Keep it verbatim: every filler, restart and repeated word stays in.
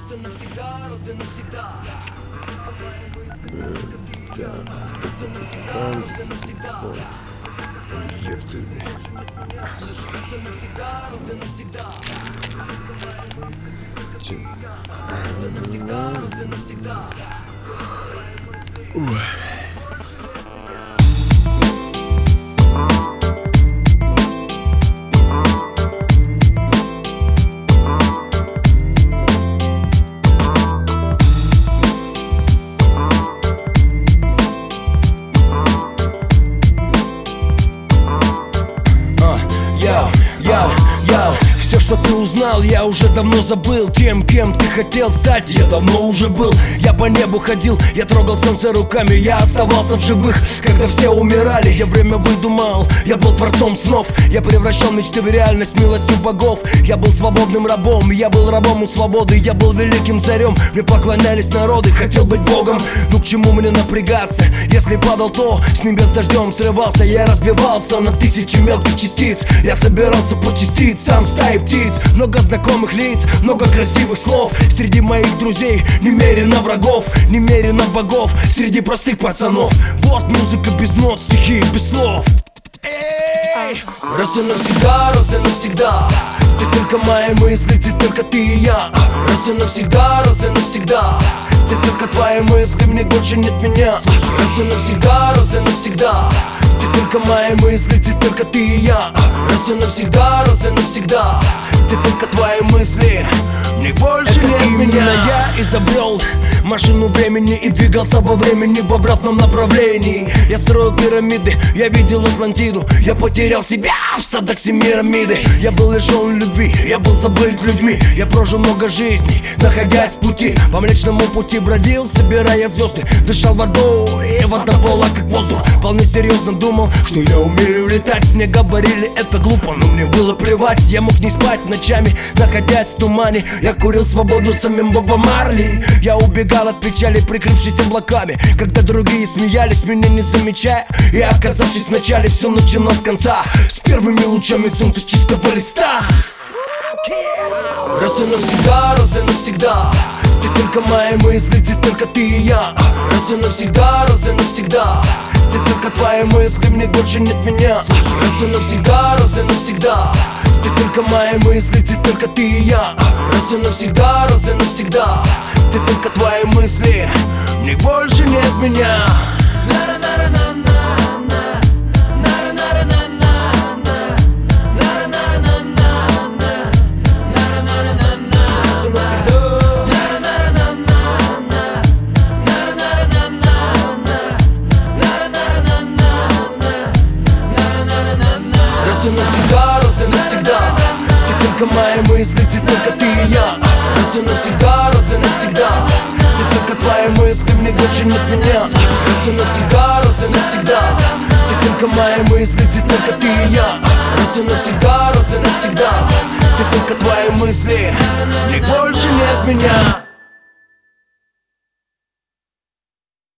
Ёпты. Ой. Все, что ты узнал, я уже давно забыл. Тем, кем ты хотел стать, я давно уже был. Я по небу ходил, я трогал солнце руками. Я оставался в живых, когда все умирали. Я время выдумал, я был творцом снов. Я превращал мечты в реальность милостью богов. Я был свободным рабом, я был рабом у свободы. Я был великим царем, мне поклонялись народы. Хотел быть богом, ну к чему мне напрягаться? Если падал, то с небес дождем срывался. Я разбивался на тысячи мелких частиц. Я собирался по частицам стаи птиц. Много знакомых лиц, много красивых слов. Среди моих друзей немерено врагов, немерено богов. Среди простых пацанов. Вот музыка без нот, стихи без слов. Эй! Раз и навсегда, раз и навсегда. Здесь только мои мысли, здесь только ты и я. Раз и навсегда, раз и навсегда. Здесь только твои мысли, мне больше нет меня. Раз и навсегда, раз и навсегда. Здесь только мои мысли, здесь только ты и я. Раз и навсегда, раз и навсегда. Здесь только твои мысли, мне больше это нет меня. Я изобрел машину времени и двигался во времени в обратном направлении. Я строил пирамиды, я видел Атлантиду. Я потерял себя в садах Семирамиды. Я был лишен любви, я был забыт людьми. Я прожил много жизней, находясь в пути. По Млечному пути бродил, собирая звезды. Дышал водой, и вода была как воздух. Вполне серьезно думал, что я умею летать. Мне говорили, это глупо, но мне было плевать. Я мог не спать ночами, находясь в тумане. Я курил свободу самим Бобом Марли. Я убегал от печали, прикрывшись облаками. Когда другие смеялись, меня не замечая. И оказавшись в начале, все началось с конца. С первыми лучами солнца чистого листа. Раз и навсегда, раз и навсегда. Здесь только мои мысли, здесь только ты и я. Раз и навсегда, раз и навсегда. Здесь только твои мысли, мне больше нет меня. Раз и навсегда, раз и навсегда. Здесь только мои мысли, здесь только ты и я. Раз и навсегда, раз и навсегда. Здесь только твои мысли, мне больше нет меня. Раз и навсегда, раз и навсегда. Здесь только мои мысли, здесь только ты и я. Раз и навсегда, раз и навсегда. Здесь только твои мысли, мне больше нет меня. Раз и навсегда, раз и навсегда. Здесь только мои мысли, здесь только ты и я. Раз и навсегда, раз и навсегда. Здесь только твои мысли, мне больше нет меня.